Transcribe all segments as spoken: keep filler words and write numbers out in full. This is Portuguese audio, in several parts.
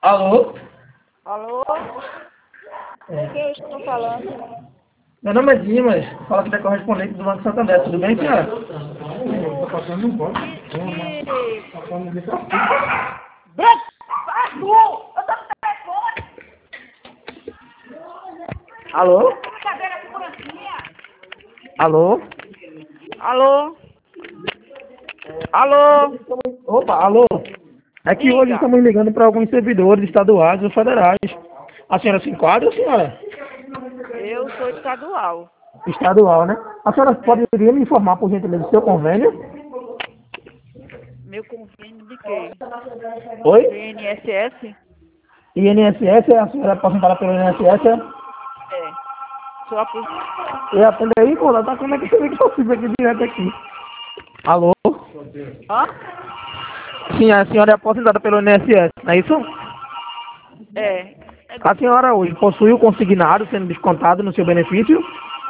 Alô? Alô? Com quem eu estou falando? Meu nome é Dimas, fala que é correspondente do Banco Santander, tudo bem, senhora? Que... que... Branco! Ah, tu! Eu tô no telefone! Alô? Brincadeira, segurancinha! Alô? Alô? Alô? Opa, alô? É que hoje Diga! estamos ligando para alguns servidores estaduais ou federais. A senhora se enquadra, senhora? Eu sou estadual. Estadual, né? A senhora É. poderia me informar, por gentileza, do seu convênio? Meu convênio de quê? Oi? Do I N S S? I N S S, a senhora é aposentada pelo I N S S? É. Sou aposentada. E atende aí, pô, tá como é que você vê que possível aqui direto aqui? Alô? Hã? Sim, a senhora é aposentada pelo I N S S, não é isso? É. É. A senhora hoje possui o consignado sendo descontado no seu benefício?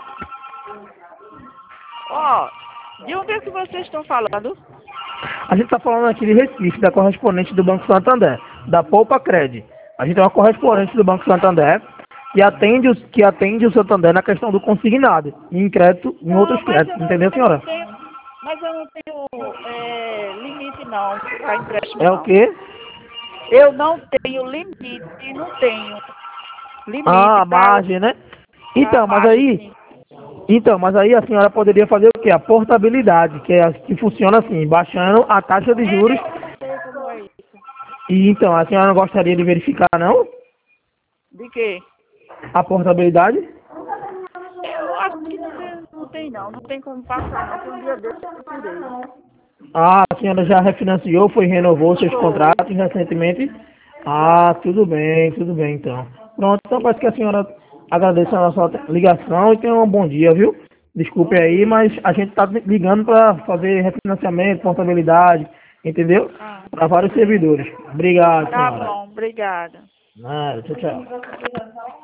Ó, de onde é que vocês estão falando? A gente está falando aqui de Recife, da correspondente do Banco Santander, da Poupa Cred. A gente é uma correspondente do Banco Santander que atende, os, que atende o Santander na questão do consignado, em crédito, em Não, outros mas créditos, eu não, entendeu, eu não senhora? tenho. Mas eu não tenho é, limite não para empréstimo É o não. quê? Eu não tenho limite, não tenho limite Ah, a para margem, né? a Então, mas margem, aí, sim. então, mas aí a senhora poderia fazer o quê? A portabilidade, que, é, a- que funciona assim, baixando a taxa de É, juros. eu sei como é isso. E então, a senhora não gostaria de verificar, não? De quê? A portabilidade? Eu acho que não tem, não tem não, não tem como passar não, que um dia desse eu procurei. Ah, a senhora já refinanciou, foi renovou seus Foi. contratos recentemente? Ah, tudo bem, tudo bem então. Pronto, então parece que a senhora agradece a nossa ligação e tenha um bom dia, viu? Desculpe Bom aí, dia. mas a gente está ligando para fazer refinanciamento, portabilidade, entendeu? Ah, Para vários servidores. Obrigado, tá senhora. bom, obrigada. Nada, tchau, tchau.